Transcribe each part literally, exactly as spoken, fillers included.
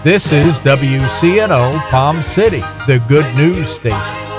This is W C N O Palm City, the good news station.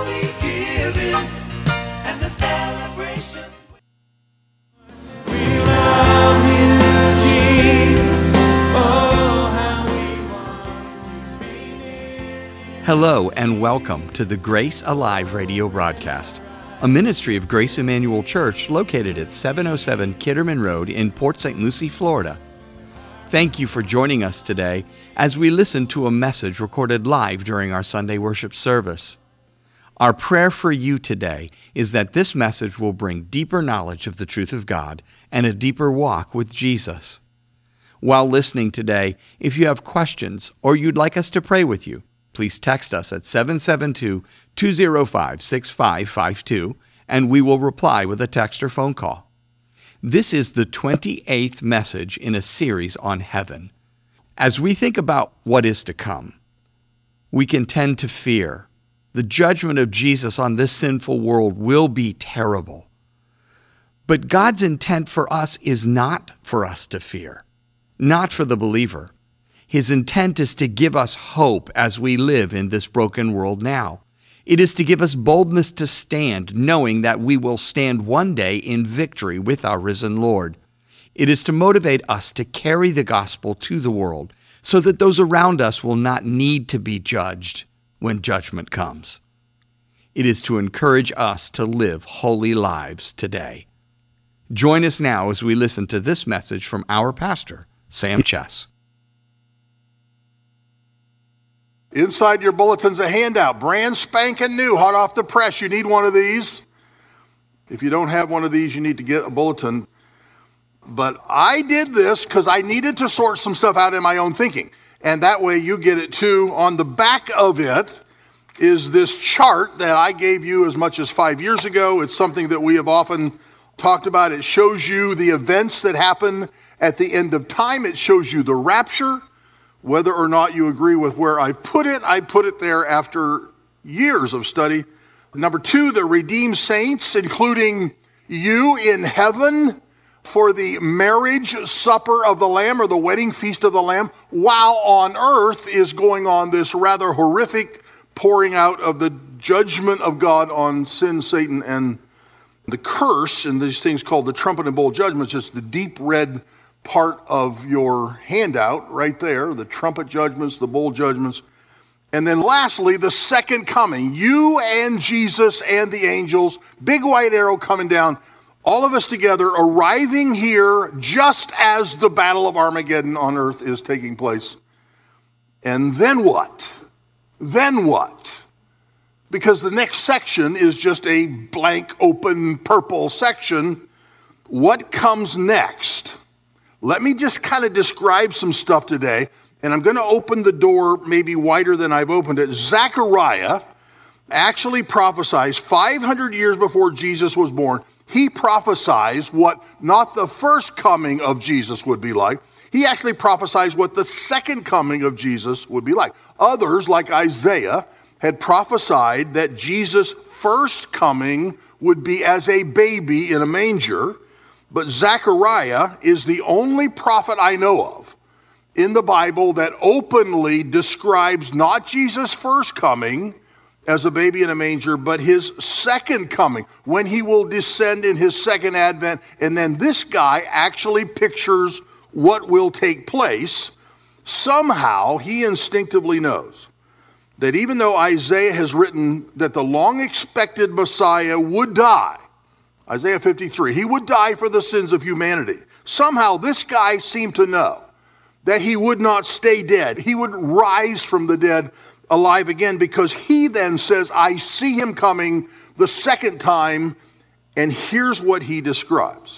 Hello and welcome to the Grace Alive radio broadcast, a ministry of Grace Emmanuel Church located at seven oh seven Kitterman Road in Port Saint Lucie, Florida. Thank you for joining us today as we listen to a message recorded live during our Sunday worship service. Our prayer for you today is that this message will bring deeper knowledge of the truth of God and a deeper walk with Jesus. While listening today, if you have questions or you'd like us to pray with you, please text us at seven seven two, two oh five, six five five two, and we will reply with a text or phone call. This is the twenty-eighth message in a series on heaven. As we think about what is to come, we can tend to fear. The judgment of Jesus on this sinful world will be terrible. But God's intent for us is not for us to fear, not for the believer. His intent is to give us hope as we live in this broken world now. It is to give us boldness to stand, knowing that we will stand one day in victory with our risen Lord. It is to motivate us to carry the gospel to the world so that those around us will not need to be judged when judgment comes. It is to encourage us to live holy lives today. Join us now as we listen to this message from our pastor, Sam Chess. Inside your bulletin's a handout, brand spanking new, hot off the press. You need one of these. If you don't have one of these, you need to get a bulletin. But I did this because I needed to sort some stuff out in my own thinking. And that way you get it too. On the back of it is this chart that I gave you as much as five years ago. It's something that we have often talked about. It shows you the events that happen at the end of time. It shows you the rapture. Whether or not you agree with where I put it, I put it there after years of study. Number two, the redeemed saints, including you in heaven for the marriage supper of the Lamb or the wedding feast of the Lamb, while on earth is going on this rather horrific pouring out of the judgment of God on sin, Satan, and the curse, and these things called the trumpet and bowl judgments, just the deep red part of your handout right there, the trumpet judgments, the bowl judgments. And then lastly, the second coming, you and Jesus and the angels, big white arrow coming down, all of us together arriving here just as the Battle of Armageddon on earth is taking place. And then what? Then what? Because the next section is just a blank, open, purple section. What comes next? Let me just kind of describe some stuff today, and I'm going to open the door maybe wider than I've opened it. Zechariah actually prophesies five hundred years before Jesus was born. He prophesies what not the first coming of Jesus would be like. He actually prophesies what the second coming of Jesus would be like. Others, like Isaiah, had prophesied that Jesus' first coming would be as a baby in a manger. But Zechariah is the only prophet I know of in the Bible that openly describes not Jesus' first coming as a baby in a manger, but his second coming, when he will descend in his second advent. And then this guy actually pictures what will take place. Somehow he instinctively knows that even though Isaiah has written that the long-expected Messiah would die, Isaiah fifty-three, he would die for the sins of humanity. Somehow this guy seemed to know that he would not stay dead. He would rise from the dead alive again, because he then says, I see him coming the second time, and here's what he describes.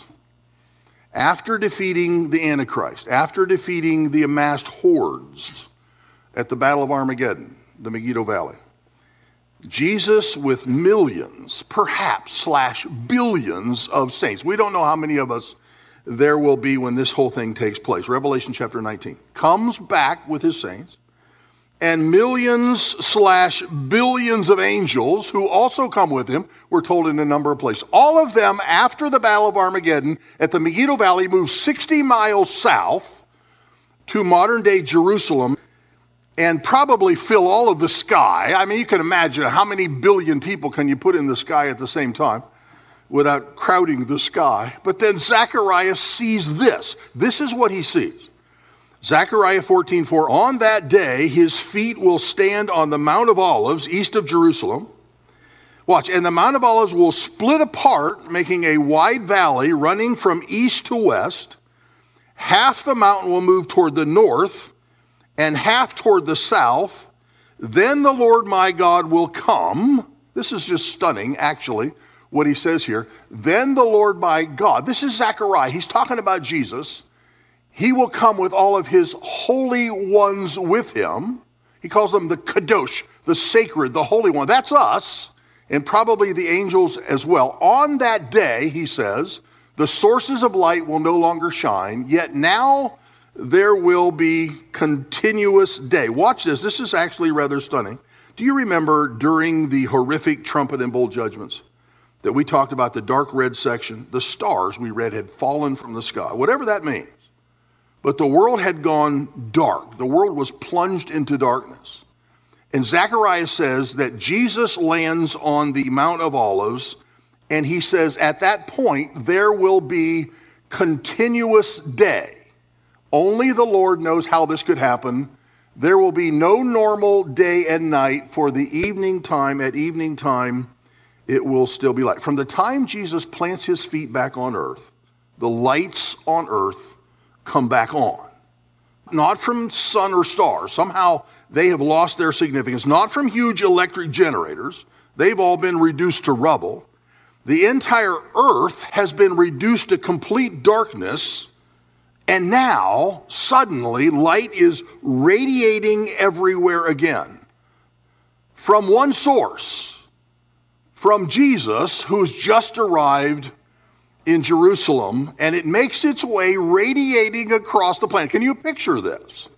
After defeating the Antichrist, after defeating the amassed hordes at the Battle of Armageddon, the Megiddo Valley, Jesus with millions, perhaps slash billions of saints. We don't know how many of us there will be when this whole thing takes place. Revelation chapter nineteen. Comes back with his saints and millions slash billions of angels who also come with him. We're told in a number of places. All of them, after the Battle of Armageddon at the Megiddo Valley, move sixty miles south to modern-day Jerusalem. and probably fill all of the sky. I mean, you can imagine how many billion people can you put in the sky at the same time without crowding the sky. But then Zechariah sees this. This is what he sees. Zechariah fourteen four, on that day his feet will stand on the Mount of Olives east of Jerusalem. Watch, and the Mount of Olives will split apart, making a wide valley running from east to west. Half the mountain will move toward the north and half toward the south. Then the Lord my God will come. This is just stunning, actually, what he says here. Then the Lord my God, this is Zechariah, he's talking about Jesus. He will come with all of his holy ones with him. He calls them the Kadosh, the sacred, the holy one. That's us, and probably the angels as well. On that day, he says, the sources of light will no longer shine, yet now there will be continuous day. Watch this. This is actually rather stunning. Do you remember during the horrific trumpet and bowl judgments that we talked about the dark red section? The stars we read had fallen from the sky, whatever that means. But the world had gone dark. The world was plunged into darkness. And Zechariah says that Jesus lands on the Mount of Olives, and he says at that point there will be continuous day. Only the Lord knows how this could happen. There will be no normal day and night. For the evening time, at evening time, it will still be light. From the time Jesus plants his feet back on earth, the lights on earth come back on. Not from sun or stars. Somehow they have lost their significance. Not from huge electric generators. They've all been reduced to rubble. The entire earth has been reduced to complete darkness. And now, suddenly, light is radiating everywhere again. From one source. From Jesus, who's just arrived in Jerusalem, and it makes its way radiating across the planet. Can you picture this?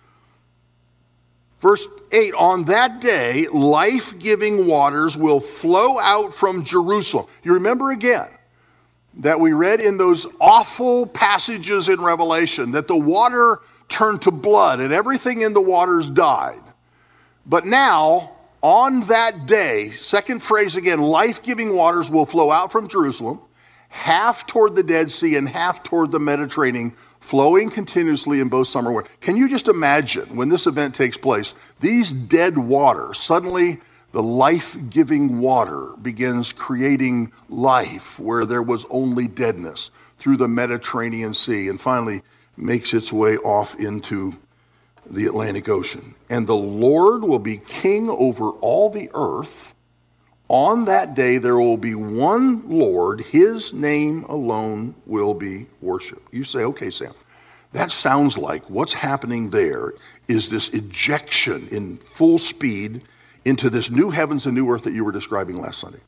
Verse eight, on that day, life-giving waters will flow out from Jerusalem. You remember again that we read in those awful passages in Revelation that the water turned to blood and everything in the waters died. But now, on that day, second phrase again, life-giving waters will flow out from Jerusalem, half toward the Dead Sea and half toward the Mediterranean, flowing continuously in both summer and winter. Can you just imagine when this event takes place, these dead waters, suddenly the life-giving water begins creating life where there was only deadness through the Mediterranean Sea, and finally makes its way off into the Atlantic Ocean. And the Lord will be king over all the earth. On that day, there will be one Lord. His name alone will be worshiped. You say, okay, Sam, that sounds like what's happening there is this ejection in full speed into this new heavens and new earth that you were describing last Sunday.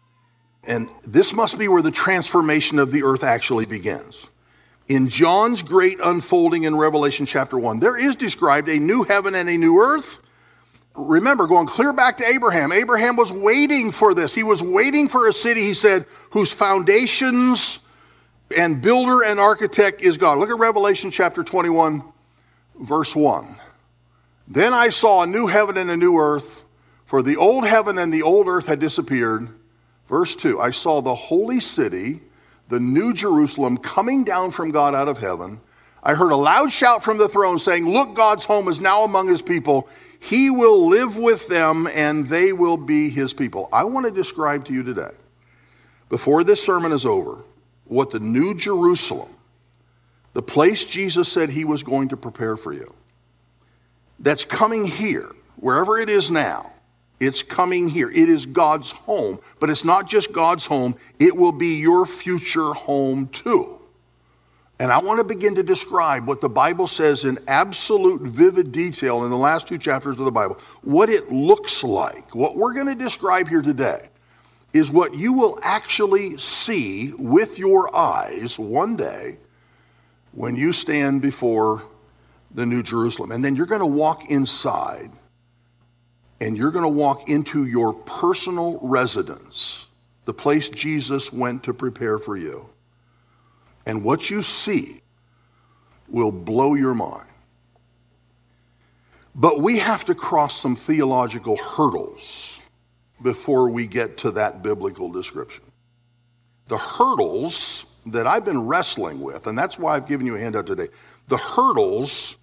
And this must be where the transformation of the earth actually begins. In John's great unfolding in Revelation chapter one, there is described a new heaven and a new earth. Remember, going clear back to Abraham, Abraham was waiting for this. He was waiting for a city, he said, whose foundations and builder and architect is God. Look at Revelation chapter twenty-one, verse one. Then I saw a new heaven and a new earth, for the old heaven and the old earth had disappeared. Verse two, I saw the holy city, the new Jerusalem, coming down from God out of heaven. I heard a loud shout from the throne saying, look, God's home is now among his people. He will live with them and they will be his people. I want to describe to you today, before this sermon is over, what the new Jerusalem, the place Jesus said he was going to prepare for you, that's coming here, wherever it is now. It's coming here. It is God's home, but it's not just God's home. It will be your future home too. And I want to begin to describe what the Bible says in absolute vivid detail in the last two chapters of the Bible, what it looks like. What we're going to describe here today is what you will actually see with your eyes one day when you stand before the New Jerusalem. And then you're going to walk inside and you're going to walk into your personal residence, the place Jesus went to prepare for you. And what you see will blow your mind. But we have to cross some theological hurdles before we get to that biblical description. The hurdles that I've been wrestling with, and that's why I've given you a handout today, the hurdles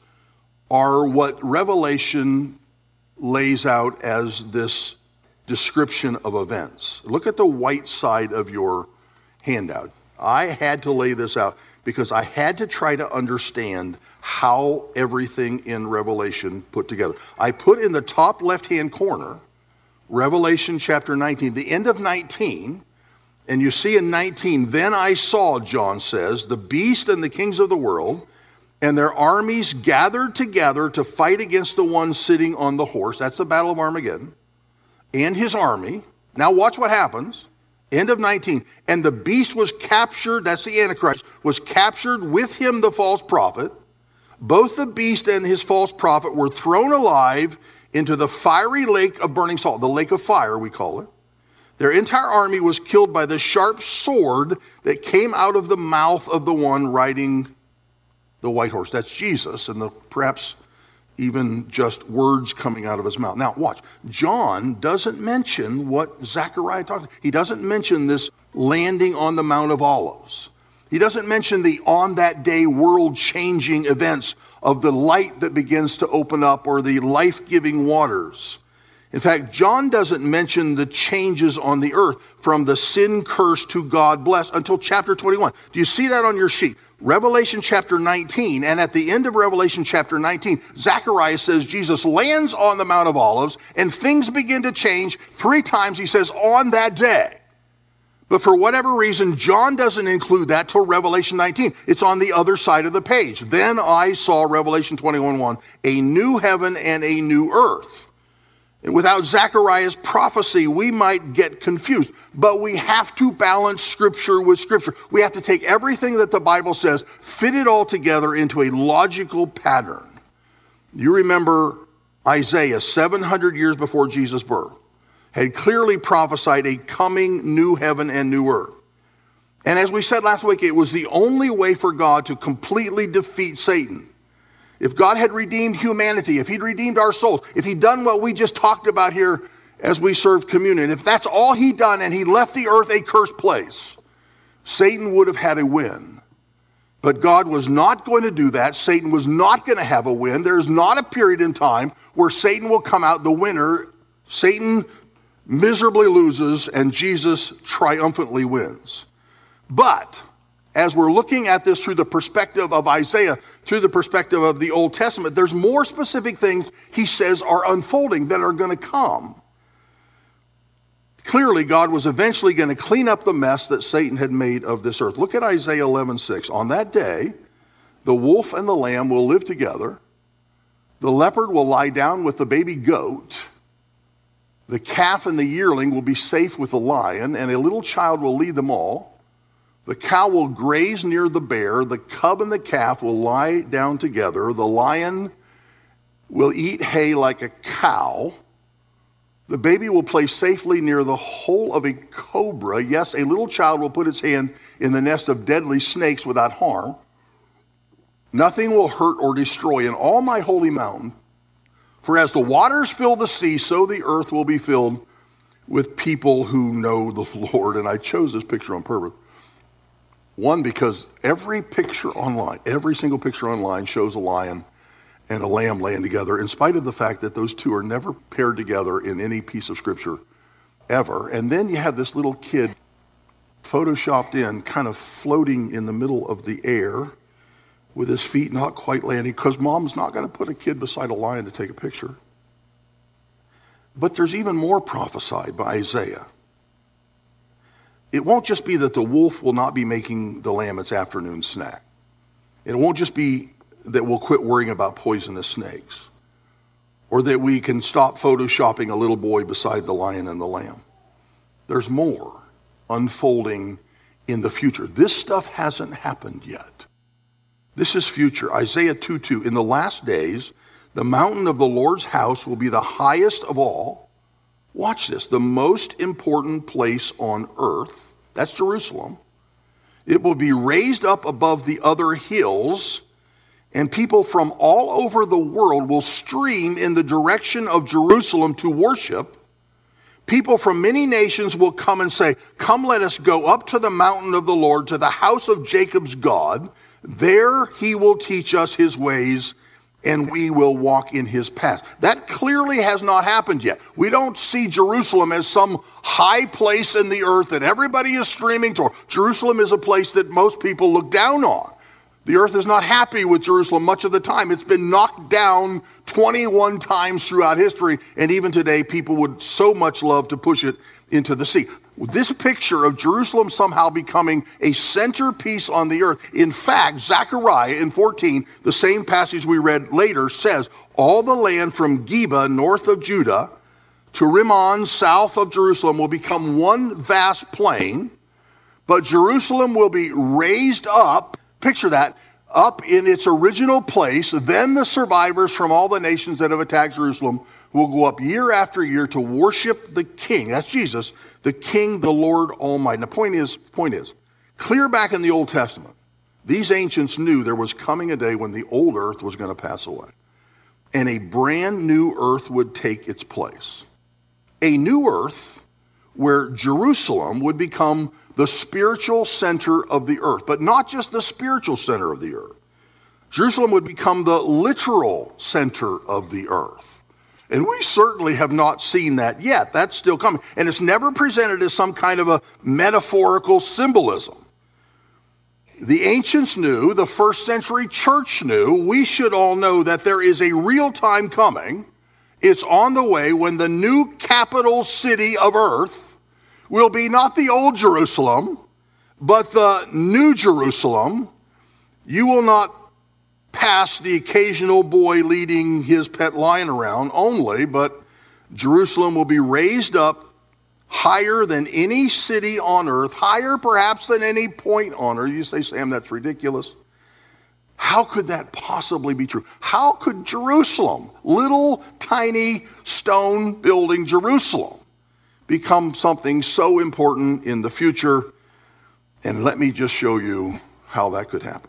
are what Revelation lays out as this description of events. Look at the white side of your handout. I had to lay this out because I had to try to understand how everything in Revelation put together. I put in the top left-hand corner, Revelation chapter nineteen, the end of nineteen, and you see in nineteen, then I saw, John says, the beast and the kings of the world, and their armies gathered together to fight against the one sitting on the horse. That's the Battle of Armageddon. And his army. Now watch what happens. End of nineteen. And the beast was captured, that's the Antichrist, was captured with him the false prophet. Both the beast and his false prophet were thrown alive into the fiery lake of burning salt, the lake of fire we call it. Their entire army was killed by the sharp sword that came out of the mouth of the one riding the white horse. That's Jesus, and the perhaps even just words coming out of his mouth. Now, watch. John doesn't mention what Zechariah talked about. He doesn't mention this landing on the Mount of Olives. He doesn't mention the on that day world-changing events of the light that begins to open up or the life-giving waters. In fact, John doesn't mention the changes on the earth from the sin curse to God blessed until chapter twenty-one. Do you see that on your sheet? Revelation chapter nineteen, and at the end of Revelation chapter nineteen, Zechariah says Jesus lands on the Mount of Olives and things begin to change. Three times he says, on that day. But for whatever reason, John doesn't include that till Revelation nineteen. It's on the other side of the page. Then I saw, Revelation twenty-one one, a new heaven and a new earth. And without Zechariah's prophecy, we might get confused. But we have to balance Scripture with Scripture. We have to take everything that the Bible says, fit it all together into a logical pattern. You remember Isaiah, seven hundred years before Jesus' birth, had clearly prophesied a coming new heaven and new earth. And as we said last week, it was the only way for God to completely defeat Satan. If God had redeemed humanity, if he'd redeemed our souls, if he'd done what we just talked about here as we served communion, if that's all he'd done and he left the earth a cursed place, Satan would have had a win. But God was not going to do that. Satan was not going to have a win. There's not a period in time where Satan will come out the winner. Satan miserably loses and Jesus triumphantly wins. But as we're looking at this through the perspective of Isaiah, through the perspective of the Old Testament, there's more specific things he says are unfolding that are going to come. Clearly, God was eventually going to clean up the mess that Satan had made of this earth. Look at Isaiah eleven six. On that day, the wolf and the lamb will live together. The leopard will lie down with the baby goat. The calf and the yearling will be safe with the lion, and a little child will lead them all. The cow will graze near the bear. The cub and the calf will lie down together. The lion will eat hay like a cow. The baby will play safely near the hole of a cobra. Yes, a little child will put its hand in the nest of deadly snakes without harm. Nothing will hurt or destroy in all my holy mountain. For as the waters fill the sea, so the earth will be filled with people who know the Lord. And I chose this picture on purpose. One, because every picture online, every single picture online shows a lion and a lamb laying together, in spite of the fact that those two are never paired together in any piece of scripture ever. And then you have this little kid photoshopped in, kind of floating in the middle of the air with his feet not quite landing, because mom's not going to put a kid beside a lion to take a picture. But there's even more prophesied by Isaiah. It won't just be that the wolf will not be making the lamb its afternoon snack. It won't just be that we'll quit worrying about poisonous snakes, or that we can stop photoshopping a little boy beside the lion and the lamb. There's more unfolding in the future. This stuff hasn't happened yet. This is future. Isaiah two two. In the last days, the mountain of the Lord's house will be the highest of all. Watch this. The most important place on earth. That's Jerusalem. It will be raised up above the other hills, and people from all over the world will stream in the direction of Jerusalem to worship. People from many nations will come and say, "Come, let us go up to the mountain of the Lord, to the house of Jacob's God. There he will teach us his ways, and we will walk in his paths." That clearly has not happened yet. We don't see Jerusalem as some high place in the earth that everybody is streaming toward. Jerusalem is a place that most people look down on. The earth is not happy with Jerusalem much of the time. It's been knocked down twenty-one times throughout history, and even today people would so much love to push it into the sea. This picture of Jerusalem somehow becoming a centerpiece on the earth. In fact, Zechariah in fourteen, the same passage we read later, says, "All the land from Geba, north of Judah, to Rimmon, south of Jerusalem, will become one vast plain, but Jerusalem will be raised up," picture that, "up in its original place. Then the survivors from all the nations that have attacked Jerusalem will go up year after year to worship the King," that's Jesus, "the King, the Lord Almighty." And the point is, point is, clear back in the Old Testament, these ancients knew there was coming a day when the old earth was going to pass away, and a brand new earth would take its place. A new earth where Jerusalem would become the spiritual center of the earth, but not just the spiritual center of the earth. Jerusalem would become the literal center of the earth. And we certainly have not seen that yet. That's still coming. And it's never presented as some kind of a metaphorical symbolism. The ancients knew, the first century church knew, we should all know that there is a real time coming. It's on the way when the new capital city of earth will be not the old Jerusalem, but the new Jerusalem. You will not pass the occasional boy leading his pet lion around only, but Jerusalem will be raised up higher than any city on earth, higher perhaps than any point on earth. You say, "Sam, that's ridiculous." How could that possibly be true? How could Jerusalem, little tiny stone building Jerusalem, become something so important in the future? And let me just show you how that could happen.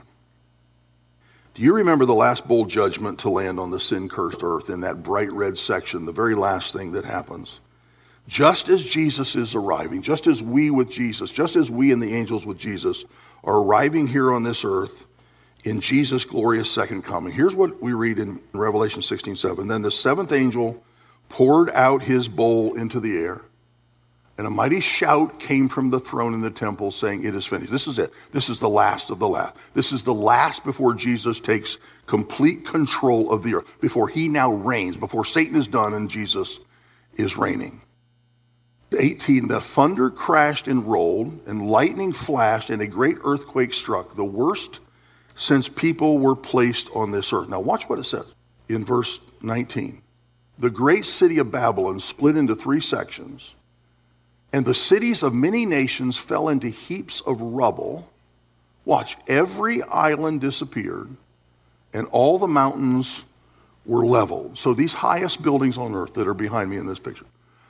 Do you remember the last bowl judgment to land on the sin-cursed earth in that bright red section, the very last thing that happens? Just as Jesus is arriving, just as we with Jesus, just as we and the angels with Jesus are arriving here on this earth in Jesus' glorious second coming, here's what we read in Revelation sixteen seven. "Then the seventh angel poured out his bowl into the air, and a mighty shout came from the throne in the temple saying, 'It is finished.'" This is it. This is the last of the last. This is the last before Jesus takes complete control of the earth, before he now reigns, before Satan is done and Jesus is reigning. eighteen, "The thunder crashed and rolled, and lightning flashed, and a great earthquake struck, the worst since people were placed on this earth." Now watch what it says in verse nineteen. "The great city of Babylon split into three sections, and the cities of many nations fell into heaps of rubble." Watch, "every island disappeared, and all the mountains were leveled." So these highest buildings on earth that are behind me in this picture,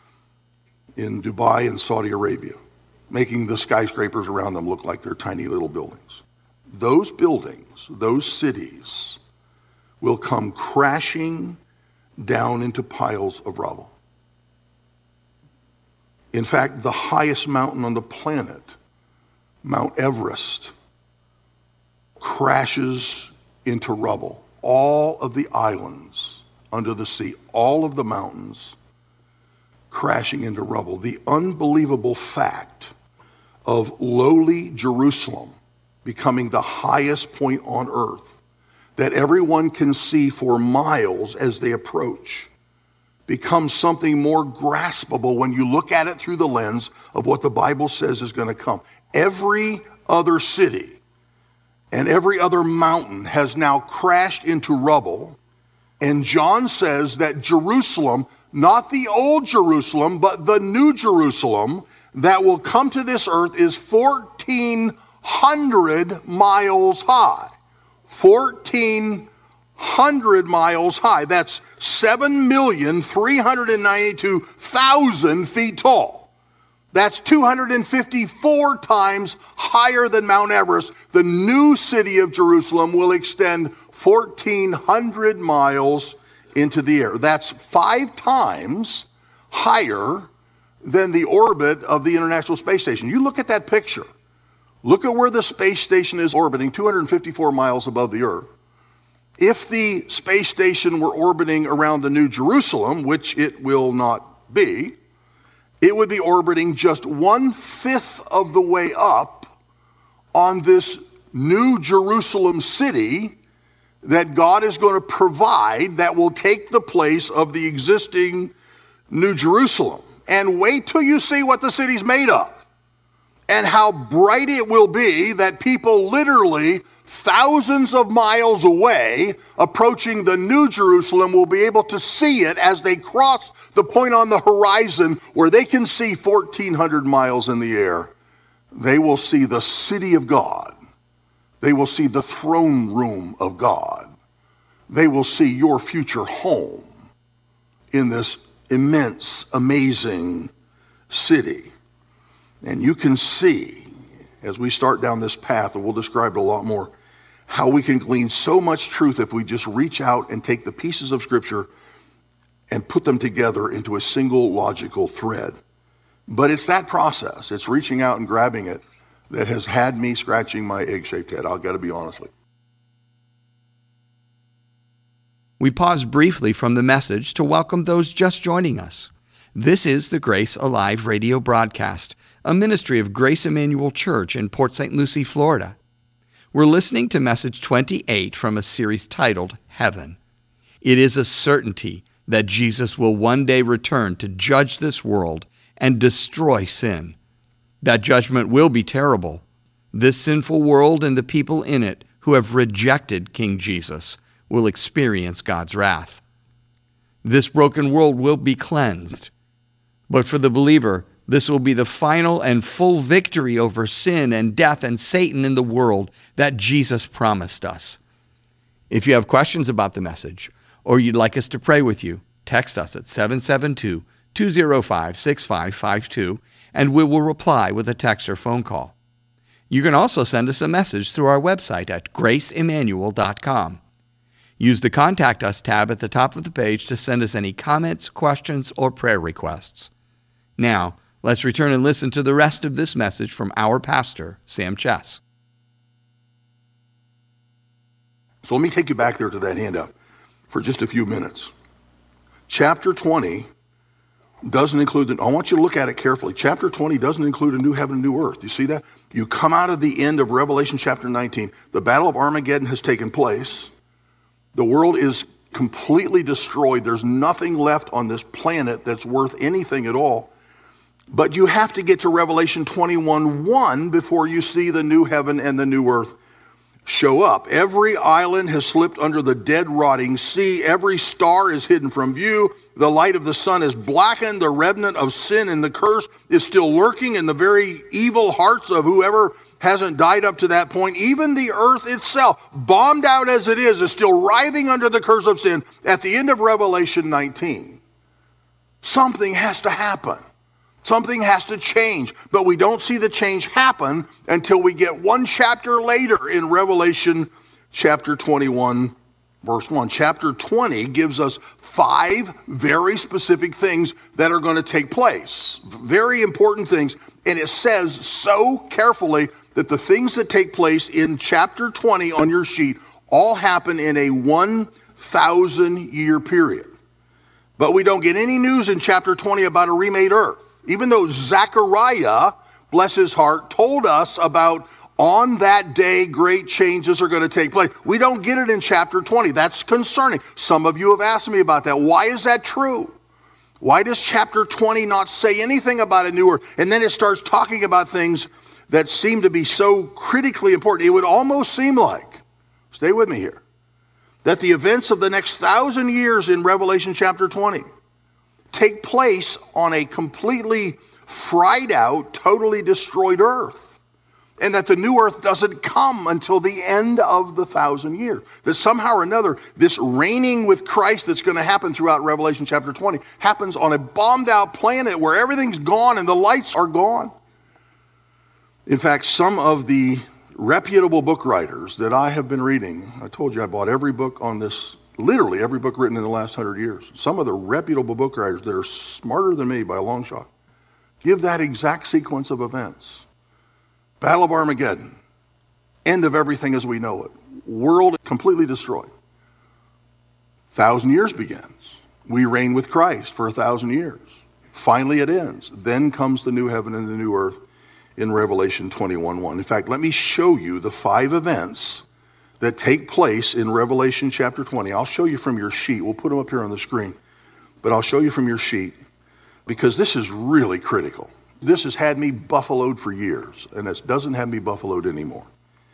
in Dubai and Saudi Arabia, making the skyscrapers around them look like they're tiny little buildings. Those buildings, those cities, will come crashing down into piles of rubble. In fact, the highest mountain on the planet, Mount Everest, crashes into rubble. All of the islands under the sea, all of the mountains crashing into rubble. The unbelievable fact of lowly Jerusalem becoming the highest point on earth that everyone can see for miles as they approach becomes something more graspable when you look at it through the lens of what the Bible says is going to come. Every other city and every other mountain has now crashed into rubble, and John says that Jerusalem, not the old Jerusalem, but the new Jerusalem that will come to this earth, is fourteen hundred miles high. fourteen hundred miles high. That's seven million three hundred ninety-two thousand feet tall. That's two hundred fifty-four times higher than Mount Everest. The new city of Jerusalem will extend fourteen hundred miles into the air. That's five times higher than the orbit of the International Space Station. You look at that picture. Look at where the space station is orbiting, two hundred fifty-four miles above the Earth. If the space station were orbiting around the New Jerusalem, which it will not be, it would be orbiting just one-fifth of the way up on this New Jerusalem city that God is going to provide that will take the place of the existing New Jerusalem. And wait till you see what the city's made of and how bright it will be that people literally thousands of miles away approaching the New Jerusalem will be able to see it as they cross the point on the horizon where they can see fourteen hundred miles in the air. They will see the city of God. They will see the throne room of God. They will see your future home in this immense, amazing city. And you can see, as we start down this path, and we'll describe it a lot more, how we can glean so much truth if we just reach out and take the pieces of Scripture and put them together into a single logical thread. But it's that process, it's reaching out and grabbing it, that has had me scratching my egg-shaped head. I've got to be honest with you. We pause briefly from the message to welcome those just joining us. This is the Grace Alive radio broadcast, a ministry of Grace Emmanuel Church in Port Saint Lucie, Florida. We're listening to message twenty-eight from a series titled Heaven. It is a certainty that Jesus will one day return to judge this world and destroy sin. That judgment will be terrible. This sinful world and the people in it who have rejected King Jesus will experience God's wrath. This broken world will be cleansed. But for the believer, this will be the final and full victory over sin and death and Satan in the world that Jesus promised us. If you have questions about the message, or you'd like us to pray with you, text us at seven seven two, two zero five, six five five two, and we will reply with a text or phone call. You can also send us a message through our website at grace emmanuel dot com. Use the Contact Us tab at the top of the page to send us any comments, questions, or prayer requests. Now, let's return and listen to the rest of this message from our pastor, Sam Chess. So let me take you back there to that handout for just a few minutes. Chapter twenty doesn't include, the, I want you to look at it carefully. Chapter twenty doesn't include a new heaven and new earth. You see that? You come out of the end of Revelation chapter nineteen. The Battle of Armageddon has taken place. The world is completely destroyed. There's nothing left on this planet that's worth anything at all. But you have to get to Revelation twenty-one one before you see the new heaven and the new earth show up. Every island has slipped under the dead, rotting sea. Every star is hidden from view. The light of the sun is blackened. The remnant of sin and the curse is still lurking in the very evil hearts of whoever hasn't died up to that point. Even the earth itself, bombed out as it is, is still writhing under the curse of sin at the end of Revelation nineteen. Something has to happen. Something has to change, but we don't see the change happen until we get one chapter later in Revelation chapter twenty-one, verse one. Chapter twenty gives us five very specific things that are going to take place. Very important things, and it says so carefully that the things that take place in chapter twenty on your sheet all happen in a one thousand year period. But we don't get any news in chapter twenty about a remade earth. Even though Zechariah, bless his heart, told us about on that day great changes are going to take place. We don't get it in chapter twenty. That's concerning. Some of you have asked me about that. Why is that true? Why does chapter twenty not say anything about a new earth? And then it starts talking about things that seem to be so critically important. It would almost seem like, stay with me here, that the events of the next thousand years in Revelation chapter twenty take place on a completely fried out, totally destroyed earth. And that the new earth doesn't come until the end of the thousand years. That somehow or another, this reigning with Christ that's going to happen throughout Revelation chapter twenty happens on a bombed out planet where everything's gone and the lights are gone. In fact, some of the reputable book writers that I have been reading. I told you I bought every book on this, literally every book written in the last hundred years. Some of the reputable book writers that are smarter than me by a long shot give that exact sequence of events. Battle of Armageddon, end of everything as we know it, world completely destroyed. Thousand years begins. We reign with Christ for a thousand years. Finally it ends. Then comes the new heaven and the new earth in Revelation twenty-one one. In fact, let me show you the five events that take place in Revelation chapter twenty. I'll show you from your sheet. We'll put them up here on the screen. But I'll show you from your sheet because this is really critical. This has had me buffaloed for years, and it doesn't have me buffaloed anymore.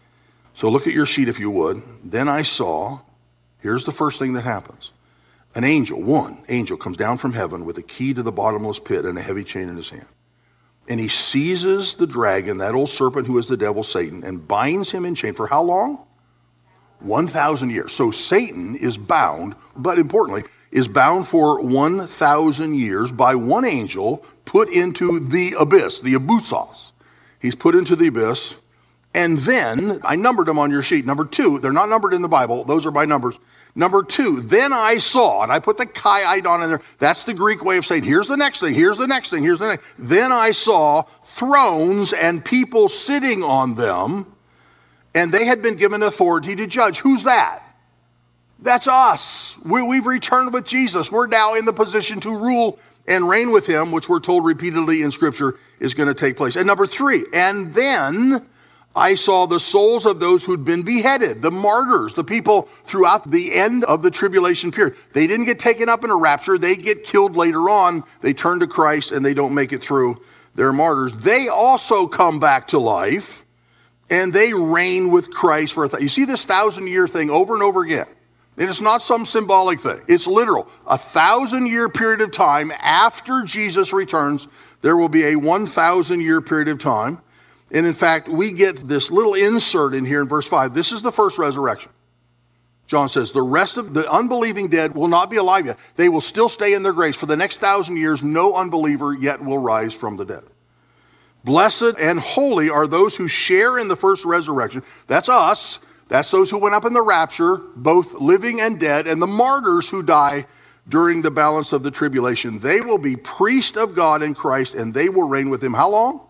So look at your sheet if you would. Then I saw, here's the first thing that happens. An angel, one angel, comes down from heaven with a key to the bottomless pit and a heavy chain in his hand. And he seizes the dragon, that old serpent who is the devil, Satan, and binds him in chain. For how long? one thousand years. So Satan is bound, but importantly, is bound for one thousand years by one angel put into the abyss, the abusos. He's put into the abyss. And then, I numbered them on your sheet. Number two, they're not numbered in the Bible. Those are my numbers. Number two, then I saw, and I put the chi-idon in there. That's the Greek way of saying, here's the next thing, here's the next thing, here's the next. Then I saw thrones and people sitting on them, and they had been given authority to judge. Who's that? That's us. We, we've returned with Jesus. We're now in the position to rule and reign with him, which we're told repeatedly in Scripture is going to take place. And number three, and then I saw the souls of those who'd been beheaded, the martyrs, the people throughout the end of the tribulation period. They didn't get taken up in a rapture. They get killed later on. They turn to Christ and they don't make it through. They're martyrs. They also come back to life and they reign with Christ for a th- You see this thousand year thing over and over again. And it's not some symbolic thing. It's literal. A thousand year period of time after Jesus returns, there will be a one thousand year period of time. And in fact, we get this little insert in here in verse five. This is the first resurrection. John says, the rest of the unbelieving dead will not be alive yet. They will still stay in their graves. For the next thousand years, no unbeliever yet will rise from the dead. Blessed and holy are those who share in the first resurrection. That's us. That's those who went up in the rapture, both living and dead, and the martyrs who die during the balance of the tribulation. They will be priests of God in Christ, and they will reign with him. How long?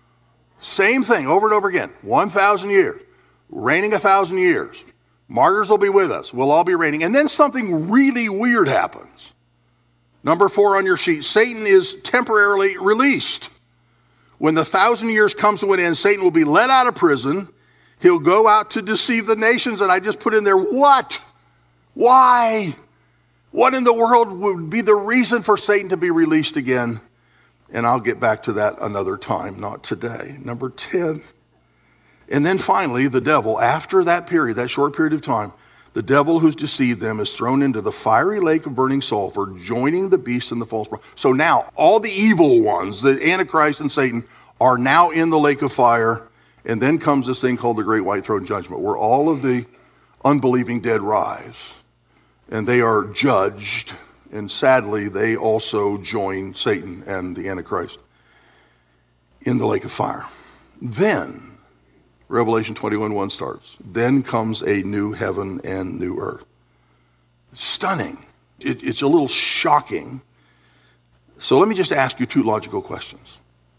Same thing over and over again. one thousand years. Reigning a thousand years. Martyrs will be with us. We'll all be reigning. And then something really weird happens. Number four on your sheet. Satan is temporarily released. When the thousand years comes to an end, Satan will be let out of prison. He'll go out to deceive the nations. And I just put in there, what? Why? What in the world would be the reason for Satan to be released again? And I'll get back to that another time, not today. Number ten. And then finally, the devil, after that period, that short period of time, the devil who's deceived them is thrown into the fiery lake of burning sulfur, joining the beast and the false prophet. So now all the evil ones, the Antichrist and Satan, are now in the lake of fire. And then comes this thing called the Great White Throne Judgment, where all of the unbelieving dead rise. And they are judged. And sadly, they also join Satan and the Antichrist in the lake of fire. Then, Revelation twenty-one one starts. Then comes a new heaven and new earth. Stunning. It, it's a little shocking. So let me just ask you two logical questions.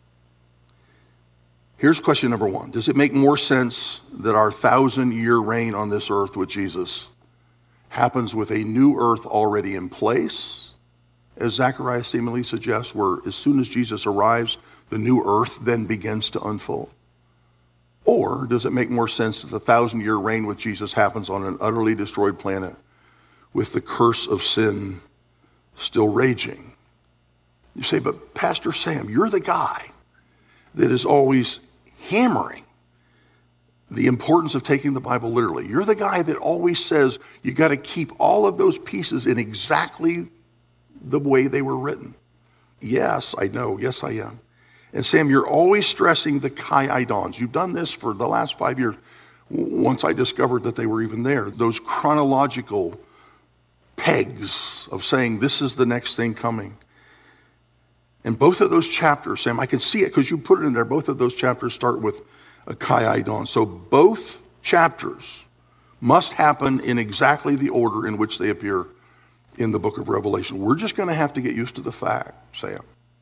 Here's question number one. Does it make more sense that our thousand-year reign on this earth with Jesus happens with a new earth already in place, as Zechariah seemingly suggests, where as soon as Jesus arrives, the new earth then begins to unfold? Or does it make more sense that the thousand-year reign with Jesus happens on an utterly destroyed planet with the curse of sin still raging? You say, but Pastor Sam, you're the guy that is always hammering the importance of taking the Bible literally. You're the guy that always says you got to keep all of those pieces in exactly the way they were written. Yes, I know. Yes, I am. And Sam, you're always stressing the chi-idons. You've done this for the last five years. Once I discovered that they were even there, those chronological pegs of saying this is the next thing coming. And both of those chapters, Sam, I can see it because you put it in there. Both of those chapters start with Kaiadon. So both chapters must happen in exactly the order in which they appear in the book of Revelation. We're just going to have to get used to the fact, Sam,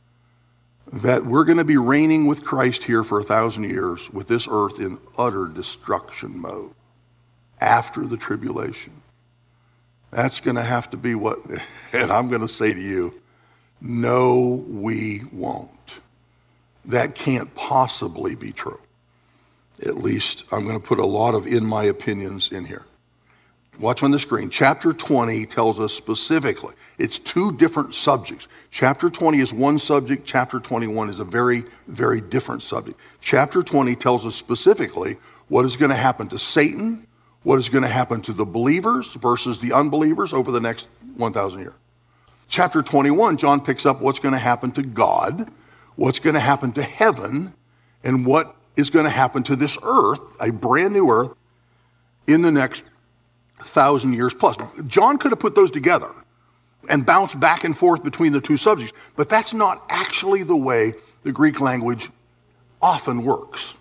that we're going to be reigning with Christ here for a thousand years with this earth in utter destruction mode after the tribulation. That's going to have to be what, and I'm going to say to you, no, we won't. That can't possibly be true. At least I'm going to put a lot of in my opinions in here. Watch on the screen. Chapter twenty tells us specifically, it's two different subjects. Chapter twenty is one subject, chapter twenty-one is a very, very different subject. Chapter twenty tells us specifically what is going to happen to Satan, what is going to happen to the believers versus the unbelievers over the next one thousand years. Chapter twenty-one, John picks up what's going to happen to God, what's going to happen to heaven, and what is going to happen to this earth, a brand new earth, in the next thousand years plus. John could have put those together and bounced back and forth between the two subjects, but that's not actually the way the Greek language often works.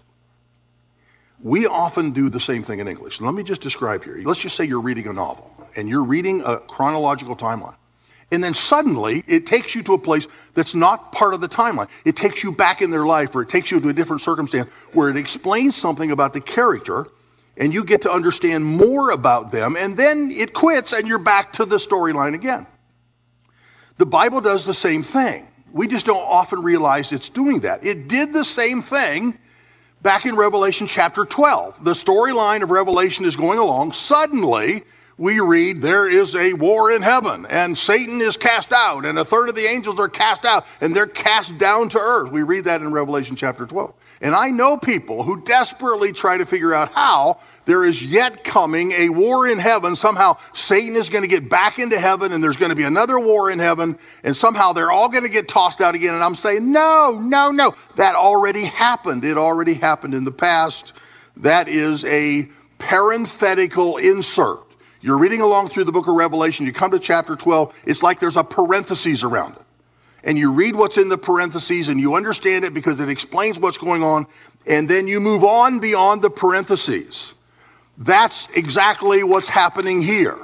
We often do the same thing in English. Let me just describe here. Let's just say you're reading a novel and you're reading a chronological timeline. And then suddenly it takes you to a place that's not part of the timeline. It takes you back in their life, or it takes you to a different circumstance where it explains something about the character, and you get to understand more about them, and then it quits and you're back to the storyline again. The Bible does the same thing. We just don't often realize it's doing that. It did the same thing back in Revelation chapter twelve. The storyline of Revelation is going along. Suddenly, we read there is a war in heaven, and Satan is cast out, and a third of the angels are cast out, and they're cast down to earth. We read that in Revelation chapter twelve. And I know people who desperately try to figure out how there is yet coming a war in heaven. Somehow Satan is going to get back into heaven, and there's going to be another war in heaven, and somehow they're all going to get tossed out again. And I'm saying, no, no, no. That already happened. It already happened in the past. That is a parenthetical insert. You're reading along through the book of Revelation. You come to chapter twelve. It's like there's a parenthesis around it. And you read what's in the parentheses and you understand it because it explains what's going on. And then you move on beyond the parentheses. That's exactly what's happening here.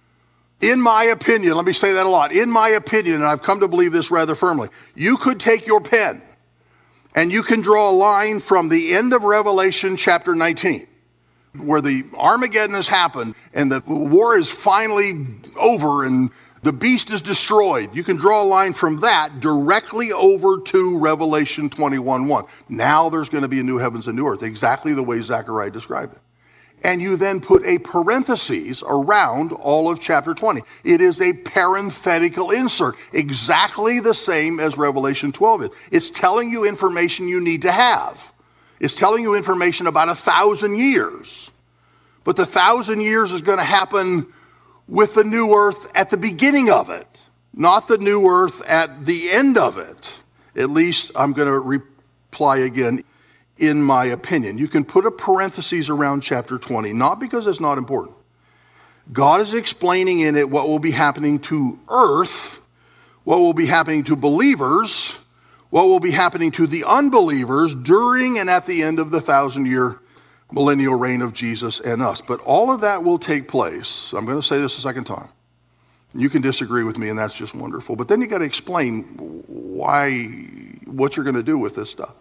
In my opinion, let me say that a lot. In my opinion, and I've come to believe this rather firmly, you could take your pen and you can draw a line from the end of Revelation chapter nineteen, where the Armageddon has happened and the war is finally over and the beast is destroyed. You can draw a line from that directly over to Revelation twenty-one one. Now there's going to be a new heavens and new earth, exactly the way Zechariah described it. And you then put a parenthesis around all of chapter twenty. It is a parenthetical insert, exactly the same as Revelation twelve is. It's telling you information you need to have. It's telling you information about a thousand years. But the thousand years is going to happen with the new earth at the beginning of it, not the new earth at the end of it. At least I'm going to reply again, in my opinion. You can put a parenthesis around chapter twenty, not because it's not important. God is explaining in it what will be happening to earth, what will be happening to believers, what will be happening to the unbelievers during and at the end of the thousand-year millennial reign of Jesus and us. But all of that will take place. I'm going to say this a second time. You can disagree with me, and that's just wonderful. But then you got to explain why, what you're going to do with this stuff.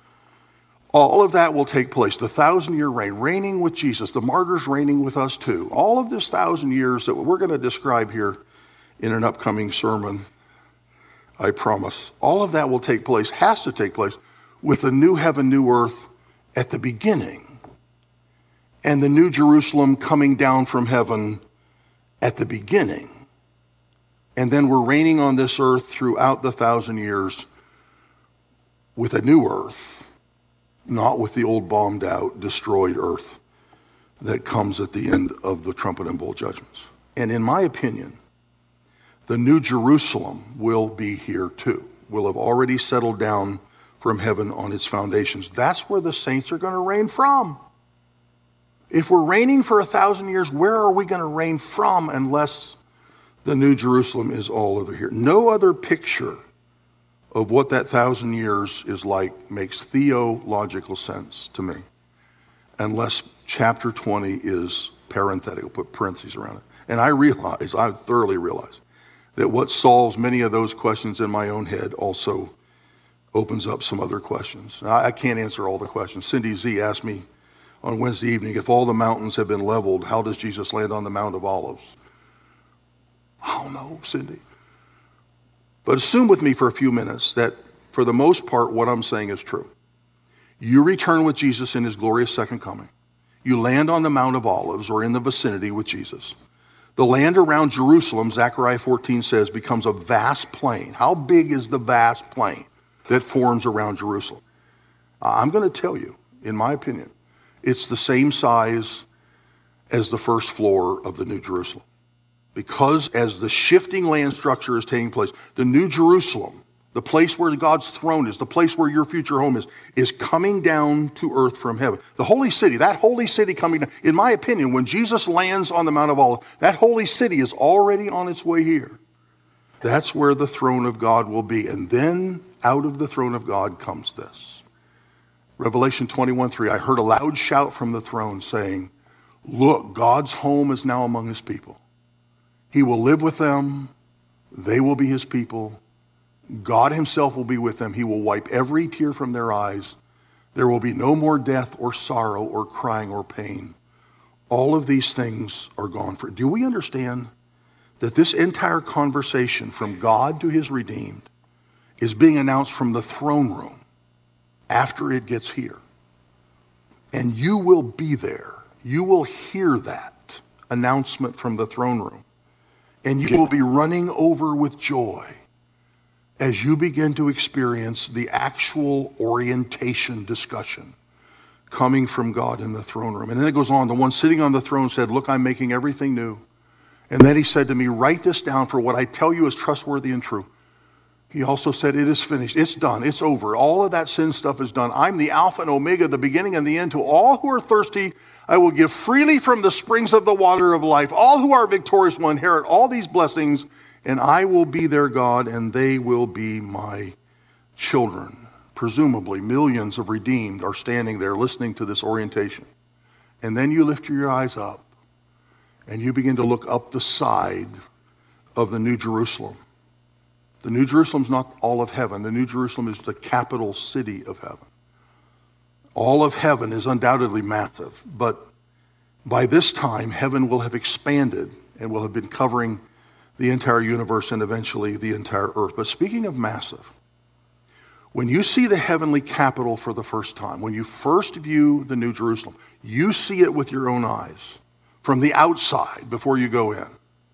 All of that will take place. The thousand-year reign, reigning with Jesus, the martyrs reigning with us too. All of this thousand years that we're going to describe here in an upcoming sermon, I promise. All of that will take place, has to take place, with a new heaven, new earth at the beginning. And the new Jerusalem coming down from heaven at the beginning. And then we're reigning on this earth throughout the thousand years with a new earth, not with the old bombed out, destroyed earth that comes at the end of the trumpet and bowl judgments. And in my opinion, the new Jerusalem will be here too. Will have already settled down from heaven on its foundations. That's where the saints are going to reign from. If we're reigning for a thousand years, where are we going to reign from unless the new Jerusalem is all over here? No other picture of what that thousand years is like makes theological sense to me. unless chapter twenty is parenthetical, put parentheses around it. And I realize, I thoroughly realize, that what solves many of those questions in my own head also opens up some other questions. I, I can't answer all the questions. Cindy Z asked me on Wednesday evening, if all the mountains have been leveled, how does Jesus land on the Mount of Olives? I don't know, Cindy. But assume with me for a few minutes that for the most part, what I'm saying is true. You return with Jesus in his glorious second coming. You land on the Mount of Olives or in the vicinity with Jesus. The land around Jerusalem, Zechariah fourteen says, becomes a vast plain. How big is the vast plain that forms around Jerusalem? I'm going to tell you, in my opinion, it's the same size as the first floor of the New Jerusalem. Because as the shifting land structure is taking place, the New Jerusalem, the place where God's throne is, the place where your future home is, is coming down to earth from heaven. The holy city, that holy city coming down, in my opinion, when Jesus lands on the Mount of Olives, that holy city is already on its way here. That's where the throne of God will be. And then out of the throne of God comes this. Revelation twenty-one three, I heard a loud shout from the throne saying, look, God's home is now among his people. He will live with them. They will be his people. God himself will be with them. He will wipe every tear from their eyes. There will be no more death or sorrow or crying or pain. All of these things are gone. For do we understand that this entire conversation from God to his redeemed is being announced from the throne room after it gets here? And you will be there. You will hear that announcement from the throne room. And you will be running over with joy as you begin to experience the actual orientation discussion coming from God in the throne room. And then it goes on, the one sitting on the throne said, look, I'm making everything new. And then he said to me, write this down, for what I tell you is trustworthy and true. He also said, it is finished. It's done. It's over. All of that sin stuff is done. I'm the Alpha and Omega, the beginning and the end. To all who are thirsty, I will give freely from the springs of the water of life. All who are victorious will inherit all these blessings, and I will be their God, and they will be my children. Presumably, millions of redeemed are standing there listening to this orientation. And then you lift your eyes up, and you begin to look up the side of the New Jerusalem. The New Jerusalem's not all of heaven. The New Jerusalem is the capital city of heaven. All of heaven is undoubtedly massive, but by this time, heaven will have expanded and will have been covering the entire universe and eventually the entire earth. But speaking of massive, when you see the heavenly capital for the first time, when you first view the New Jerusalem, you see it with your own eyes from the outside before you go in.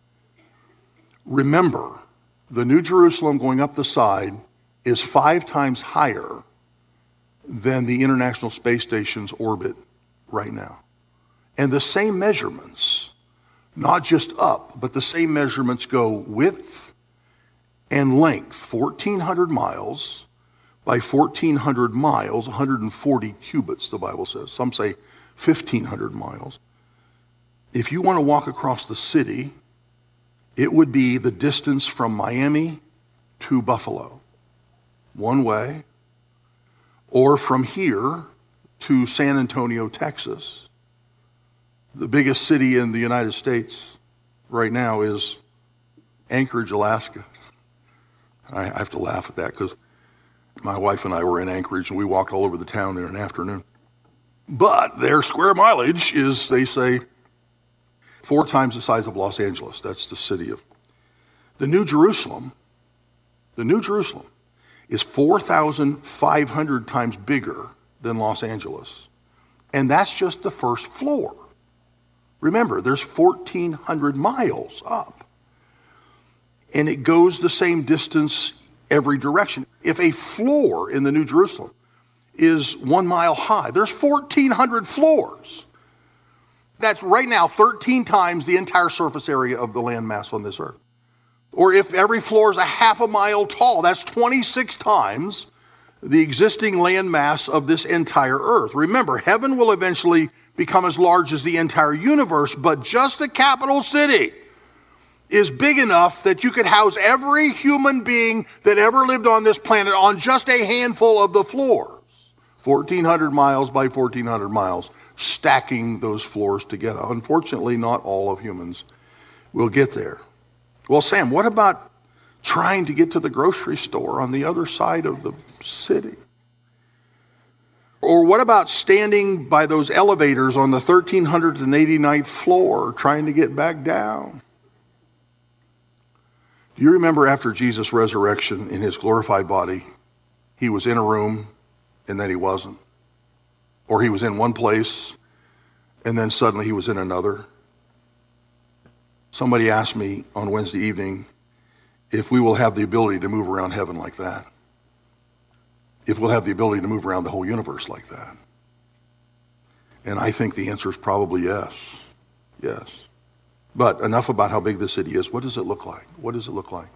Remember, the New Jerusalem going up the side is five times higher than the International Space Station's orbit right now. And the same measurements, not just up, but the same measurements go width and length, fourteen hundred miles by fourteen hundred miles, one hundred forty cubits, the Bible says. Some say fifteen hundred miles. If you want to walk across the city, it would be the distance from Miami to Buffalo, one way, or from here to San Antonio, Texas. The biggest city in the United States right now is Anchorage, Alaska. I have to laugh at that because my wife and I were in Anchorage and we walked all over the town in an afternoon. But their square mileage is, they say, four times the size of Los Angeles. That's the city of. The New Jerusalem, the New Jerusalem is four thousand five hundred times bigger than Los Angeles. And that's just the first floor. Remember, there's fourteen hundred miles up. And it goes the same distance every direction. If a floor in the New Jerusalem is one mile high, there's fourteen hundred floors. That's right now thirteen times the entire surface area of the landmass on this earth. Or if every floor is a half a mile tall, that's twenty-six times the existing landmass of this entire earth. Remember, heaven will eventually become as large as the entire universe, but just the capital city is big enough that you could house every human being that ever lived on this planet on just a handful of the floors. fourteen hundred miles by fourteen hundred miles. stacking those floors together. Unfortunately, not all of humans will get there. Well, Sam, what about trying to get to the grocery store on the other side of the city? Or what about standing by those elevators on the one thousand three hundred eighty-ninth floor trying to get back down? Do you remember after Jesus' resurrection in his glorified body, he was in a room and then he wasn't? Or he was in one place and then suddenly he was in another? Somebody asked me on Wednesday evening if we will have the ability to move around heaven like that. If we'll have the ability to move around the whole universe like that. And I think the answer is probably yes. Yes. But enough about how big the city is. What does it look like? What does it look like?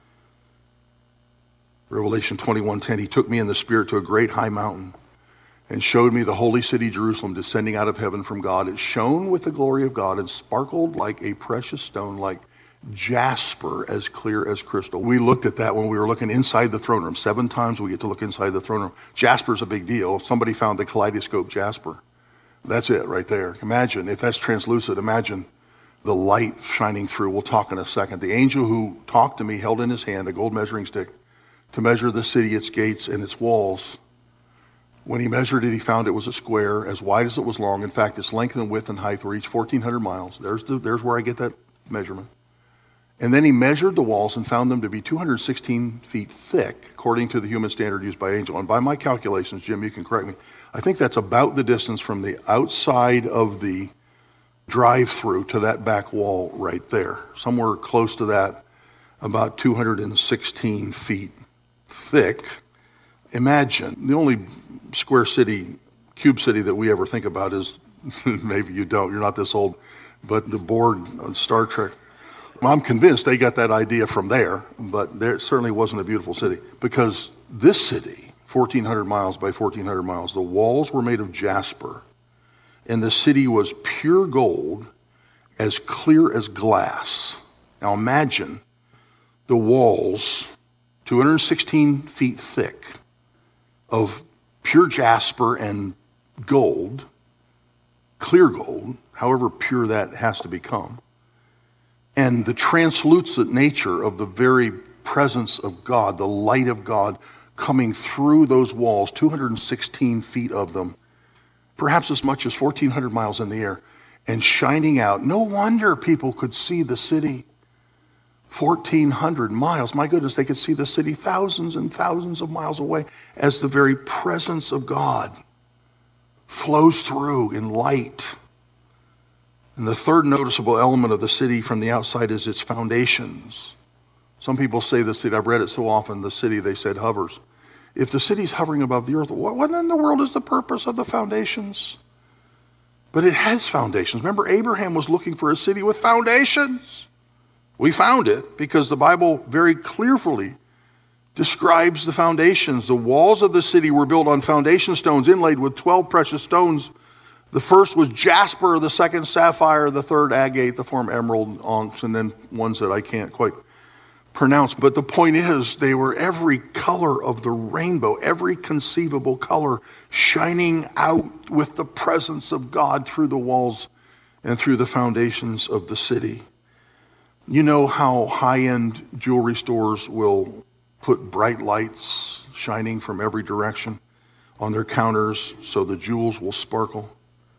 Revelation twenty-one ten, he took me in the spirit to a great high mountain and showed me the holy city Jerusalem descending out of heaven from God. It shone with the glory of God and sparkled like a precious stone, like jasper, as clear as crystal. We looked at that when we were looking inside the throne room. Seven times we get to look inside the throne room. Jasper's a big deal. If somebody found the kaleidoscope jasper, that's it right there. Imagine, if that's translucent, imagine the light shining through. We'll talk in a second. The angel who talked to me held in his hand a gold measuring stick to measure the city, its gates, and its walls. When he measured it, he found it was a square, as wide as it was long. In fact, its length and width and height were each fourteen hundred miles. There's, the, there's where I get that measurement. And then he measured the walls and found them to be two hundred sixteen feet thick, according to the human standard used by angel. And by my calculations, Jim, you can correct me, I think that's about the distance from the outside of the drive-through to that back wall right there. Somewhere close to that, about two hundred sixteen feet thick. Imagine, the only square city, cube city that we ever think about is, maybe you don't, you're not this old, but the Borg on Star Trek. I'm convinced they got that idea from there, but there certainly wasn't a beautiful city. Because this city, fourteen hundred miles by fourteen hundred miles, the walls were made of jasper, and the city was pure gold, as clear as glass. Now imagine the walls, two hundred sixteen feet thick, of pure jasper and gold, clear gold, however pure that has to become. And the translucent nature of the very presence of God, the light of God coming through those walls, two hundred sixteen feet of them, perhaps as much as fourteen hundred miles in the air, and shining out. No wonder people could see the city fourteen hundred miles. My goodness, they could see the city thousands and thousands of miles away as the very presence of God flows through in light. And the third noticeable element of the city from the outside is its foundations. Some people say the city, I've read it so often, the city, they said, hovers. If the city's hovering above the earth, what in the world is the purpose of the foundations? But it has foundations. Remember, Abraham was looking for a city with foundations. We found it because the Bible very clearly describes the foundations. The walls of the city were built on foundation stones inlaid with twelve precious stones. The first was jasper, the second sapphire, the third agate, the fourth emerald, onyx, and then ones that I can't quite pronounce. But the point is, they were every color of the rainbow, every conceivable color shining out with the presence of God through the walls and through the foundations of the city. You know how high-end jewelry stores will put bright lights shining from every direction on their counters so the jewels will sparkle?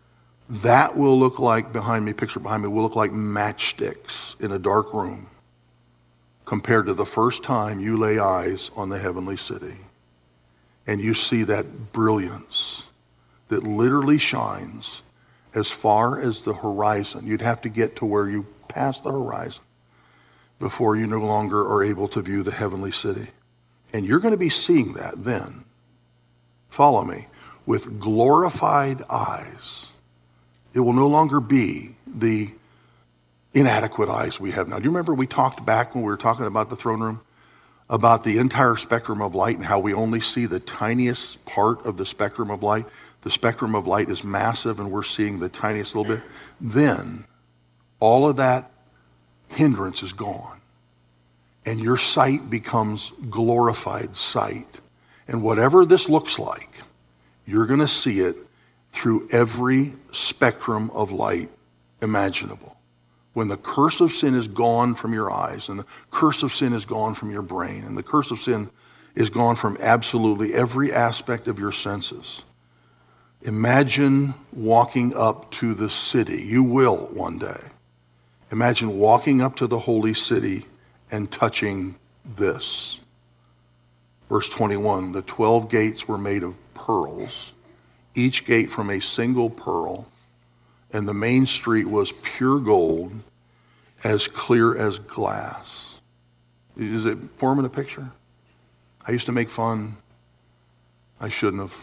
That will look like, behind me, picture behind me, will look like matchsticks in a dark room compared to the first time you lay eyes on the heavenly city. And you see that brilliance that literally shines as far as the horizon. You'd have to get to where you pass the horizon before you no longer are able to view the heavenly city. And you're going to be seeing that then, follow me, with glorified eyes. It will no longer be the inadequate eyes we have now. Do you remember we talked back when we were talking about the throne room, about the entire spectrum of light and how we only see the tiniest part of the spectrum of light? The spectrum of light is massive and we're seeing the tiniest little bit. Then all of that hindrance is gone and your sight becomes glorified sight. And whatever this looks like, you're going to see it through every spectrum of light imaginable. When the curse of sin is gone from your eyes, and the curse of sin is gone from your brain, and the curse of sin is gone from absolutely every aspect of your senses, imagine walking up to the city. You will one day. Imagine walking up to the holy city and touching this. Verse twenty-one, the twelve gates were made of pearls, each gate from a single pearl, and the main street was pure gold, as clear as glass. Is it forming a picture? I used to make fun. I shouldn't have.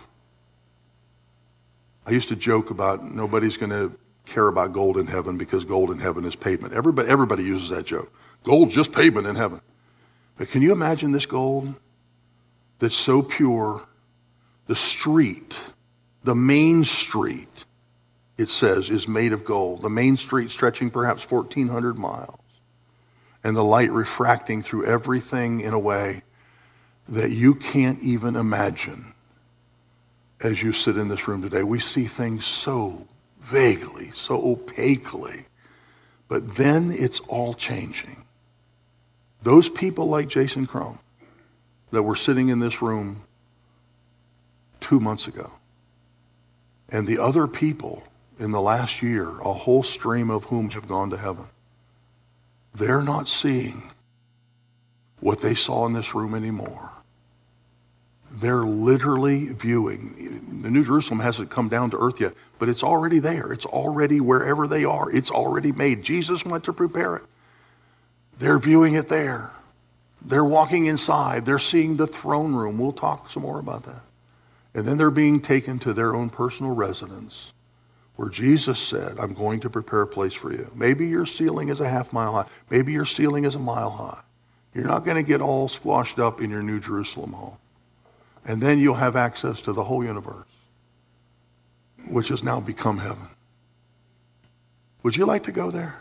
I used to joke about nobody's going to care about gold in heaven because gold in heaven is pavement. Everybody, everybody uses that joke. Gold's just pavement in heaven. But can you imagine this gold that's so pure? The street, the main street, it says, is made of gold. The main street stretching perhaps fourteen hundred miles. And the light refracting through everything in a way that you can't even imagine as you sit in this room today. We see things so vaguely, so opaquely, but then it's all changing. Those people like Jason Crone that were sitting in this room two months ago, and the other people in the last year, a whole stream of whom have gone to heaven, they're not seeing what they saw in this room anymore. They're literally viewing. The New Jerusalem hasn't come down to earth yet, but it's already there. It's already wherever they are. It's already made. Jesus went to prepare it. They're viewing it there. They're walking inside. They're seeing the throne room. We'll talk some more about that. And then they're being taken to their own personal residence where Jesus said, I'm going to prepare a place for you. Maybe your ceiling is a half mile high. Maybe your ceiling is a mile high. You're not going to get all squashed up in your New Jerusalem home. And then you'll have access to the whole universe, which has now become heaven. Would you like to go there?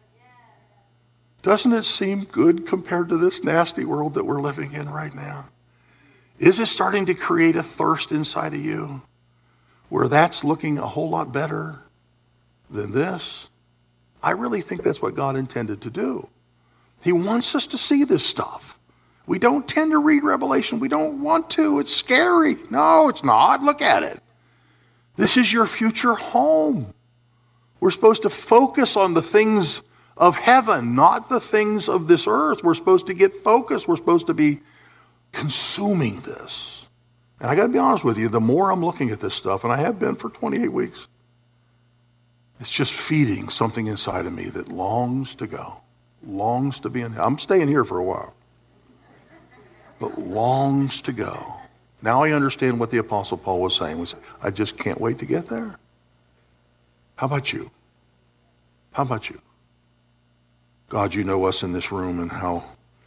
Doesn't it seem good compared to this nasty world that we're living in right now? Is it starting to create a thirst inside of you where that's looking a whole lot better than this? I really think that's what God intended to do. He wants us to see this stuff. We don't tend to read Revelation. We don't want to. It's scary. No, it's not. Look at it. This is your future home. We're supposed to focus on the things of heaven, not the things of this earth. We're supposed to get focused. We're supposed to be consuming this. And I got to be honest with you, the more I'm looking at this stuff, and I have been for twenty-eight weeks, it's just feeding something inside of me that longs to go, longs to be in. I'm staying here for a while, but longs to go. Now I understand what the Apostle Paul was saying. Was I just can't wait to get there. How about you? How about you? God, you know us in this room and how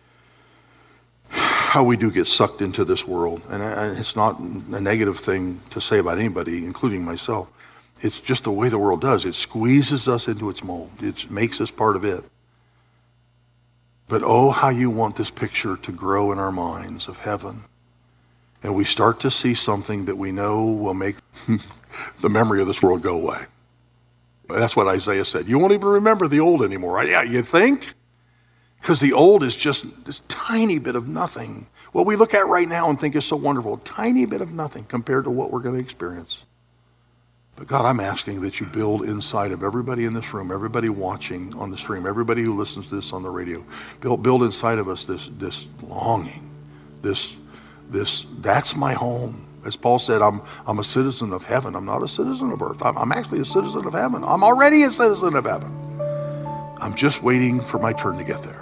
how we do get sucked into this world. And it's not a negative thing to say about anybody, including myself. It's just the way the world does. It squeezes us into its mold. It makes us part of it. But oh, how you want this picture to grow in our minds of heaven. And we start to see something that we know will make the memory of this world go away. That's what Isaiah said. You won't even remember the old anymore. Yeah, you think? Because the old is just this tiny bit of nothing. What we look at right now and think is so wonderful, a tiny bit of nothing compared to what we're going to experience. But God, I'm asking that you build inside of everybody in this room, everybody watching on the stream, everybody who listens to this on the radio, build, build inside of us this, this longing, this, this, that's my home. As Paul said, I'm, I'm a citizen of heaven. I'm not a citizen of earth. I'm, I'm actually a citizen of heaven. I'm already a citizen of heaven. I'm just waiting for my turn to get there.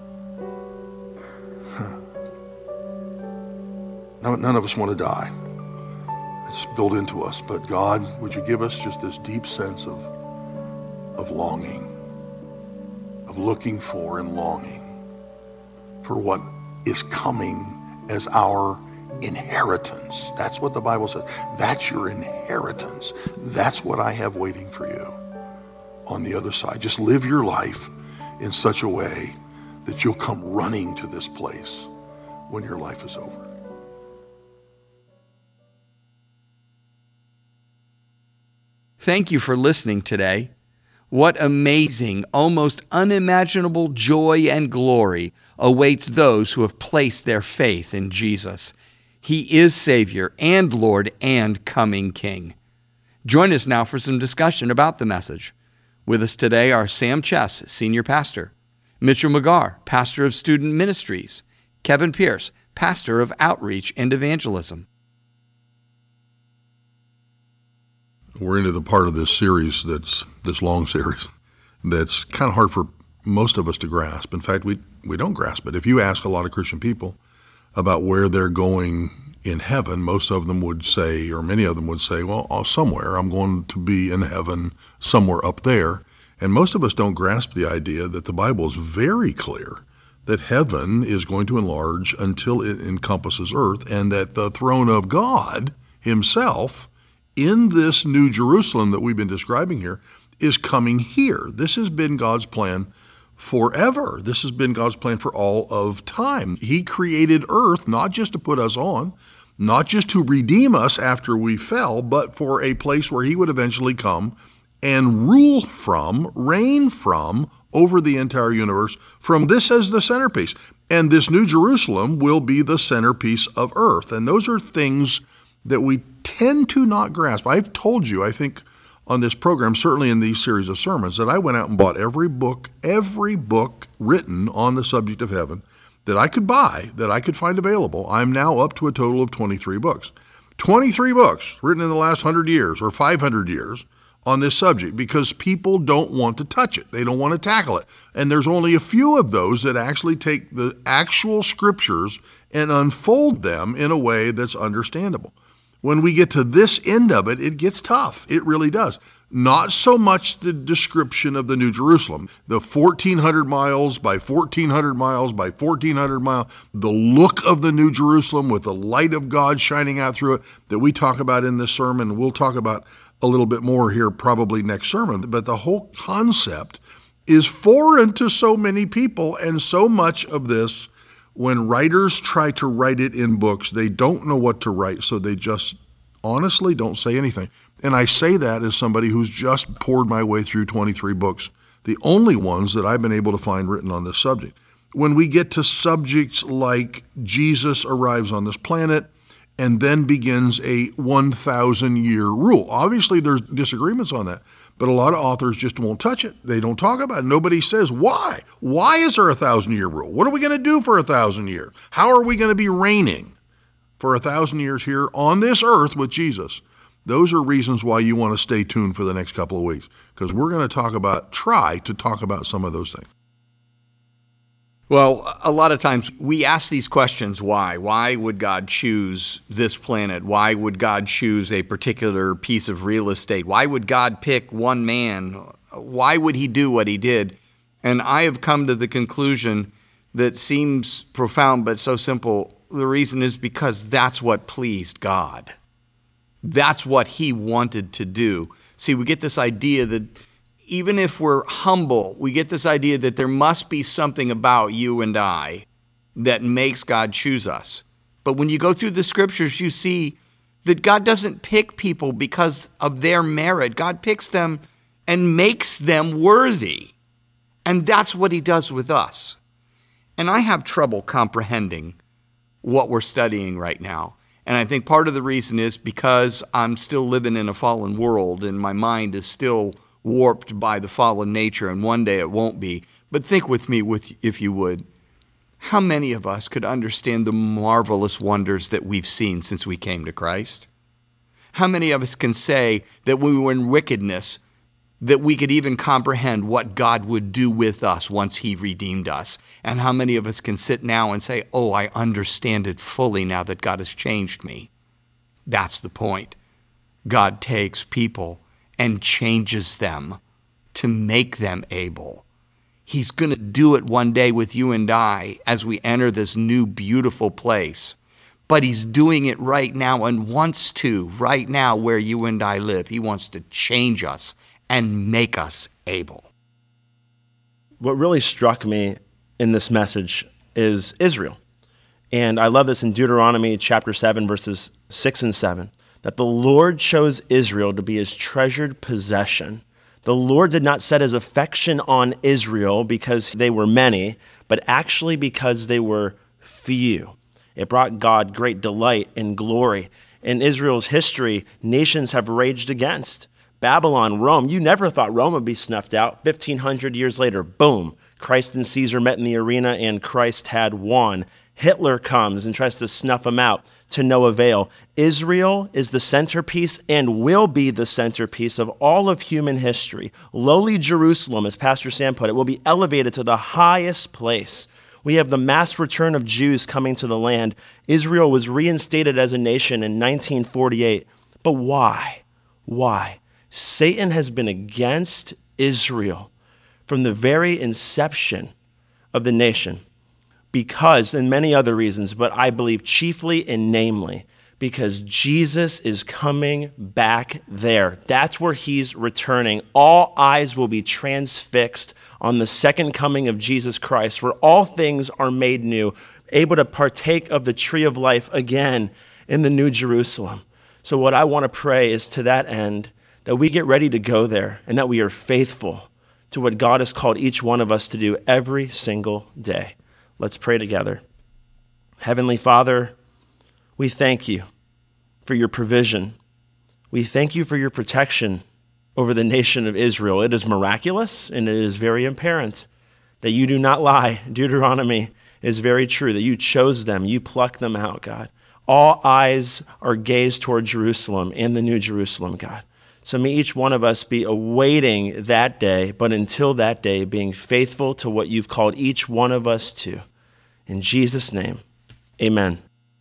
No, none of us want to die. It's built into us. But God, would you give us just this deep sense of, of longing, of looking for and longing for what is coming as our inheritance. That's what the Bible says. That's your inheritance. That's what I have waiting for you on the other side. Just live your life in such a way that you'll come running to this place when your life is over. Thank you for listening today. What amazing, almost unimaginable joy and glory awaits those who have placed their faith in Jesus. He is Savior and Lord and coming King. Join us now for some discussion about the message. With us today are Sam Chess, Senior Pastor, Mitchell McGarr, Pastor of Student Ministries, Kevin Pierce, Pastor of Outreach and Evangelism. We're into the part of this series that's this long series that's kind of hard for most of us to grasp. In fact, we, we don't grasp it. If you ask a lot of Christian people about where they're going in heaven, most of them would say, or many of them would say, well, oh, somewhere. I'm going to be in heaven somewhere up there. And most of us don't grasp the idea that the Bible is very clear that heaven is going to enlarge until it encompasses earth, and that the throne of God himself in this New Jerusalem that we've been describing here is coming here. This has been God's plan forever. This has been God's plan for all of time. He created earth not just to put us on, not just to redeem us after we fell, but for a place where he would eventually come and rule from, reign from, over the entire universe, from this as the centerpiece. And this New Jerusalem will be the centerpiece of earth. And those are things that we tend to not grasp. I've told you, I think, on this program, certainly in these series of sermons, that I went out and bought every book, every book written on the subject of heaven that I could buy, that I could find available. I'm now up to a total of twenty-three books. twenty-three books written in the last one hundred years or five hundred years on this subject, because people don't want to touch it. They don't want to tackle it. And there's only a few of those that actually take the actual scriptures and unfold them in a way that's understandable. When we get to this end of it, it gets tough. It really does. Not so much the description of the New Jerusalem, the fourteen hundred miles by fourteen hundred miles by fourteen hundred miles, the look of the New Jerusalem with the light of God shining out through it that we talk about in this sermon. We'll talk about a little bit more here probably next sermon. But the whole concept is foreign to so many people, and so much of this, when writers try to write it in books, they don't know what to write, so they just honestly don't say anything. And I say that as somebody who's just poured my way through twenty-three books, the only ones that I've been able to find written on this subject. When we get to subjects like Jesus arrives on this planet and then begins a one thousand year rule, obviously there's disagreements on that. But a lot of authors just won't touch it. They don't talk about it. Nobody says, why? Why is there a thousand-year rule? What are we going to do for a thousand years? How are we going to be reigning for a thousand years here on this earth with Jesus? Those are reasons why you want to stay tuned for the next couple of weeks, because we're going to talk about, try to talk about some of those things. Well, a lot of times we ask these questions, why? Why would God choose this planet? Why would God choose a particular piece of real estate? Why would God pick one man? Why would he do what he did? And I have come to the conclusion that seems profound but so simple. The reason is because that's what pleased God. That's what he wanted to do. See, we get this idea that even if we're humble, we get this idea that there must be something about you and I that makes God choose us. But when you go through the scriptures, you see that God doesn't pick people because of their merit. God picks them and makes them worthy. And that's what he does with us. And I have trouble comprehending what we're studying right now. And I think part of the reason is because I'm still living in a fallen world and my mind is still warped by the fallen nature, and one day it won't be. But think with me, with, if you would, how many of us could understand the marvelous wonders that we've seen since we came to Christ? How many of us can say that when we were in wickedness, that we could even comprehend what God would do with us once he redeemed us? And how many of us can sit now and say, oh, I understand it fully now that God has changed me? That's the point. God takes people and changes them to make them able. He's going to do it one day with you and I as we enter this new beautiful place. But he's doing it right now and wants to right now where you and I live. He wants to change us and make us able. What really struck me in this message is Israel. And I love this in Deuteronomy chapter seven, verses six and seven. that the Lord chose Israel to be his treasured possession. The Lord did not set his affection on Israel because they were many, but actually because they were few. It brought God great delight and glory. In Israel's history, nations have raged against. Babylon, Rome, you never thought Rome would be snuffed out. fifteen hundred years later, boom, Christ and Caesar met in the arena and Christ had won. Hitler comes and tries to snuff him out, to no avail. Israel is the centerpiece and will be the centerpiece of all of human history. Lowly Jerusalem, as Pastor Sam put it, will be elevated to the highest place. We have the mass return of Jews coming to the land. Israel was reinstated as a nation in nineteen forty-eight. But why? Why? Satan has been against Israel from the very inception of the nation because, and many other reasons, but I believe chiefly and namely, because Jesus is coming back there. That's where he's returning. All eyes will be transfixed on the second coming of Jesus Christ, where all things are made new, able to partake of the tree of life again in the New Jerusalem. So what I want to pray is to that end, that we get ready to go there and that we are faithful to what God has called each one of us to do every single day. Let's pray together. Heavenly Father, we thank you for your provision. We thank you for your protection over the nation of Israel. It is miraculous and it is very apparent that you do not lie. Deuteronomy is very true, that you chose them, you plucked them out, God. All eyes are gazed toward Jerusalem and the New Jerusalem, God. So may each one of us be awaiting that day, but until that day, being faithful to what you've called each one of us to. In Jesus' name, amen.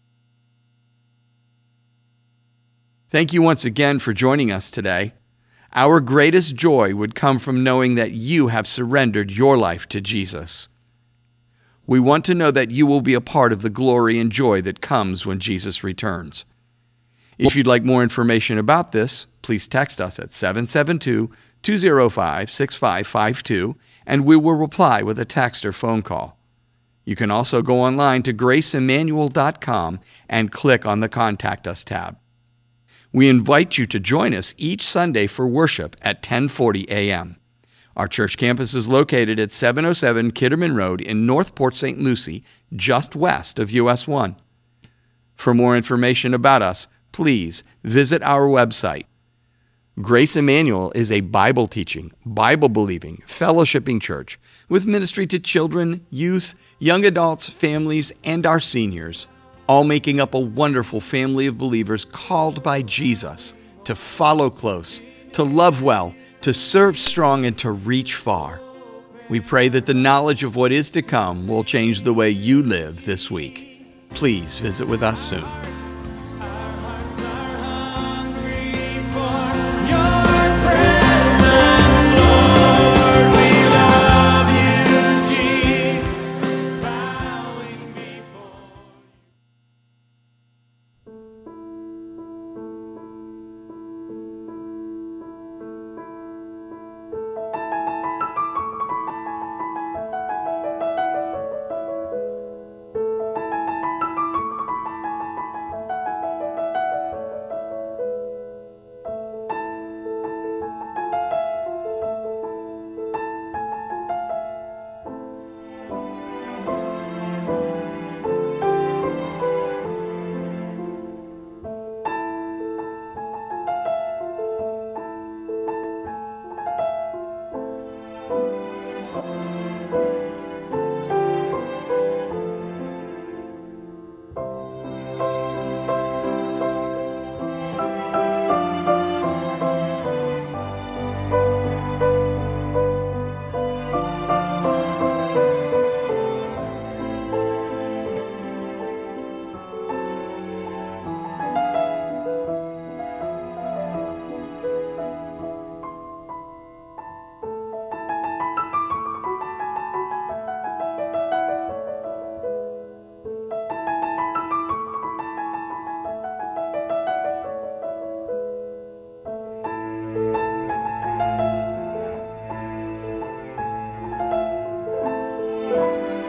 Thank you once again for joining us today. Our greatest joy would come from knowing that you have surrendered your life to Jesus. We want to know that you will be a part of the glory and joy that comes when Jesus returns. If you'd like more information about this, please text us at seven seven two, two zero five, six five five two, and we will reply with a text or phone call. You can also go online to grace emmanuel dot com and click on the Contact Us tab. We invite you to join us each Sunday for worship at ten forty a.m. Our church campus is located at seven oh seven Kitterman Road in North Port Saint Lucie, just west of U S one. For more information about us, please visit our website. Grace Emmanuel is a Bible-teaching, Bible-believing, fellowshipping church with ministry to children, youth, young adults, families, and our seniors, all making up a wonderful family of believers called by Jesus to follow close, to love well, to serve strong, and to reach far. We pray that the knowledge of what is to come will change the way you live this week. Please visit with us soon.